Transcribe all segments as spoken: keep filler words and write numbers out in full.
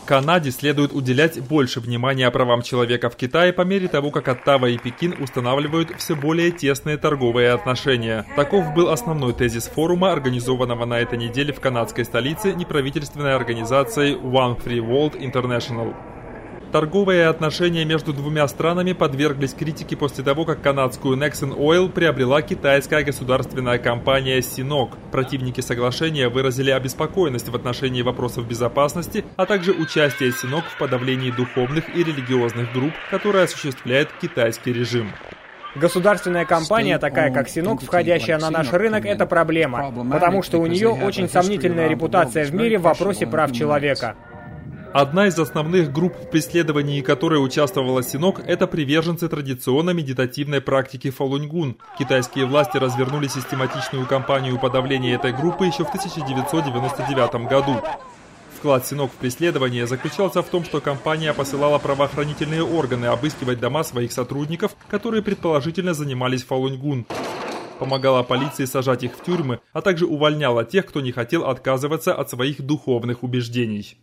Канаде следует уделять больше внимания правам человека в Китае по мере того, как Оттава и Пекин устанавливают все более тесные торговые отношения. Таков был основной тезис форума, организованного на этой неделе в канадской столице неправительственной организацией One Free World International. Торговые отношения между двумя странами подверглись критике после того, как канадскую Nexen Oil приобрела китайская государственная компания Sinok. Противники соглашения выразили обеспокоенность в отношении вопросов безопасности, а также участие Sinok в подавлении духовных и религиозных групп, которые осуществляет китайский режим. Государственная компания, такая как Sinok, входящая на наш рынок, это проблема, потому что у нее очень сомнительная репутация в мире в вопросе прав человека. Одна из основных групп, в преследовании которой участвовала Sinok, это приверженцы традиционной медитативной практики Фалунь-Гун. Китайские власти развернули систематичную кампанию подавления этой группы еще в тысяча девятьсот девяносто девятом году. Вклад Sinok в преследование заключался в том, что компания посылала правоохранительные органы обыскивать дома своих сотрудников, которые предположительно занимались Фалунь-Гун. Помогала полиции сажать их в тюрьмы, а также увольняла тех, кто не хотел отказываться от своих духовных убеждений.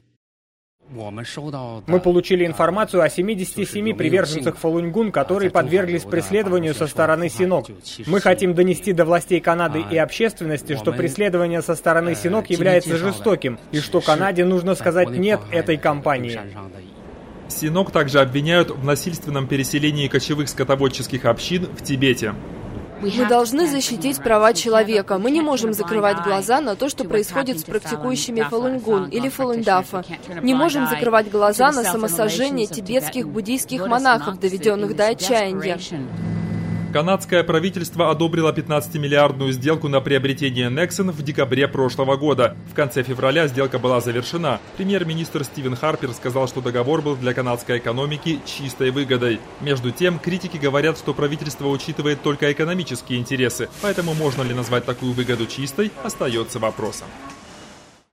Мы получили информацию о семидесяти семи приверженцах Фалунь-Гун, которые подверглись преследованию со стороны Sinok. Мы хотим донести до властей Канады и общественности, что преследование со стороны Sinok является жестоким, и что Канаде нужно сказать «нет» этой компании. Sinok также обвиняют в насильственном переселении кочевых скотоводческих общин в Тибете. Мы должны защитить права человека. Мы не можем закрывать глаза на то, что происходит с практикующими Фалунь-Гун или Фалунь-Дафа. Не можем закрывать глаза на самосожжение тибетских буддийских монахов, доведенных до отчаяния. Канадское правительство одобрило пятнадцатимиллиардную сделку на приобретение Nexen в декабре прошлого года. В конце февраля сделка была завершена. Премьер-министр Стивен Харпер сказал, что договор был для канадской экономики чистой выгодой. Между тем, критики говорят, что правительство учитывает только экономические интересы, поэтому можно ли назвать такую выгоду чистой, остается вопросом.